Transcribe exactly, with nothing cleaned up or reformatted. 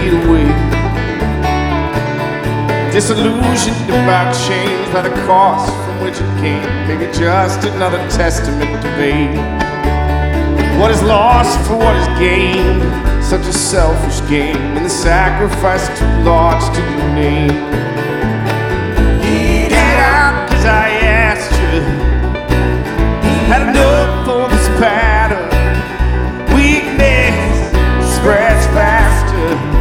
fade away. Disillusioned about change by the cost from which it came. Maybe just another testament to fate. What is lost for what is gained? Such a selfish game, and the sacrifice too large to be named.